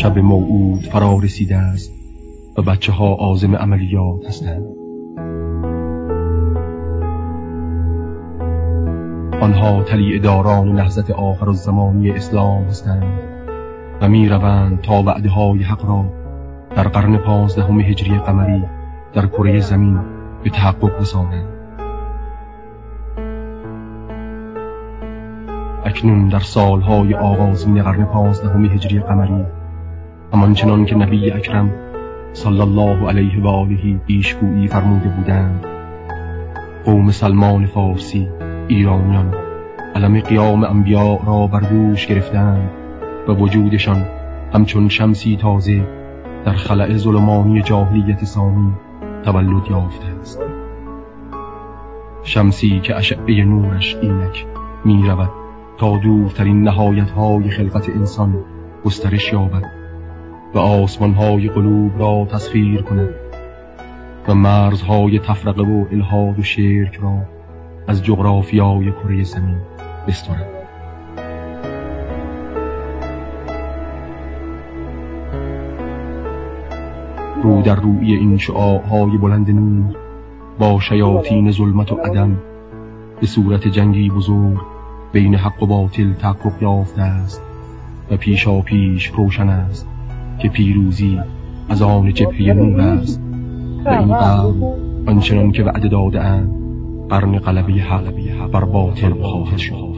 شب موعود فرا رسیده است و بچه ها عازم عملیات هستند. آنها طلیع داران نهضت آخرالزمانی اسلام هستند و می روند تا وعده های حق را در قرن 15 هجری قمری در کره زمین به تحقق رسانند. اکنون در سالهای آغازین قرن 15 هجری قمری، همانچنان که نبی اکرم صلی الله علیه و آله پیشگویی فرموده بودند، قوم سلمان فارسی، ایرانیان، علم قیام انبیاء را بر دوش گرفتند و وجودشان همچون شمسی تازه در خلأ ظلمانی جاهلیت ثانی تولد یافته است. شمسی که اشعه نورش اینک می رود تا دورترین نهایت‌های خلقت انسان گسترش یابد و آسمان‌های قلوب را تسخیر کند و مرزهای تفرقه و الحاد و شرک را از جغرافیای کره زمین بسترد. رو در روی این شعاع‌های بلند نور با شیاطین ظلمت و عدم به صورت جنگی بزرگ بین حق و باطل تحقق یافته است و پیشا پیش روشن است که پیروزی از آن جبهه نور است و این قرن آنچنان که وعده داده اند قرن غلبه حق بر باطل خواهد شد.